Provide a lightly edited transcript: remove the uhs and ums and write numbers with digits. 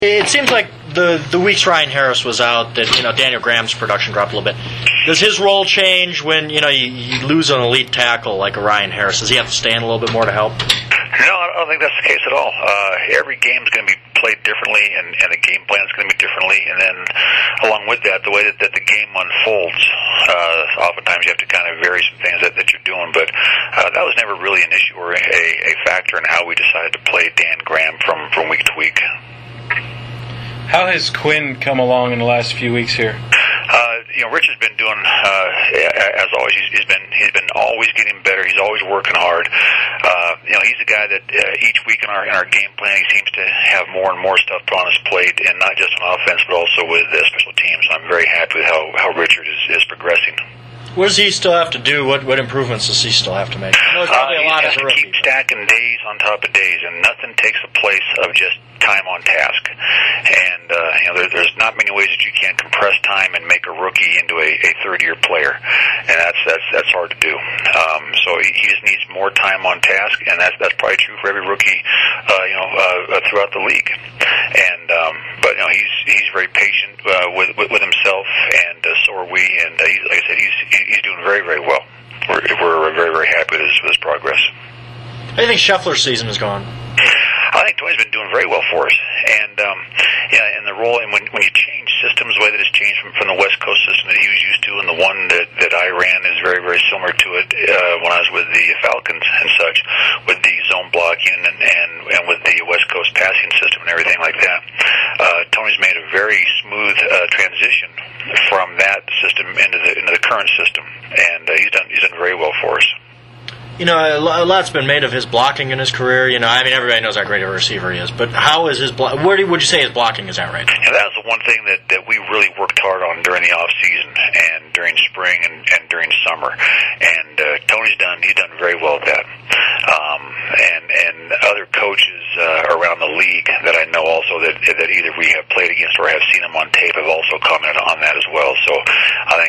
It seems like the weeks Ryan Harris was out, that Daniel Graham's production dropped a little bit. Does his role change when you lose an elite tackle like a Ryan Harris? Does he have to stand a little bit more to help? No, I don't think that's the case at all. Every game is going to be played differently, and the game plan is going to be differently. And then, along with that, the way that the game unfolds, oftentimes you have to kind of vary some things that you're doing. But that was never really an issue or a factor in how we decided to play Dan Graham from week to week. How has Quinn come along in the last few weeks here? Rich has been doing, as always, he's been always getting better. He's always working hard. He's a guy that each week in our game plan, he seems to have more and more stuff put on his plate, and not just on offense, but also with special teams. I'm very happy with how Richard is progressing. What does he still have to do? What improvements does he still have to make? I know it's probably a lot as a rookie. Keep stacking days on top of days, and nothing takes the place of just time on task. And there's not many ways that you can compress time and make a rookie into a third-year player, and that's hard to do. So he just needs more time on task, and that's probably true for every rookie, throughout the league. And but he's very patient with himself, and so are we. And like I said, he's doing very, very well. We're very, very happy with his progress. How do you think Scheffler's season has gone? I think Tony's been doing very well for us, and in the role, and when you change systems, the way that it's changed from the West Coast system that he was used to, and the one that I ran is very, very similar to it when I was with the Falcons and such, with the zone blocking and with the West Coast passing system and everything like that. Tony's made a very smooth transition from that system into the current system, and he's done very well for us. A lot's been made of his blocking in his career. Everybody knows how great a receiver he is. But how is his where would you say his blocking is at right now? And that was the one thing that we really worked hard on during the off season and during spring and during summer. And Tony's done very well at that. And other coaches around the league that I know also that either we have played against or have seen them on tape have also commented on that as well. So I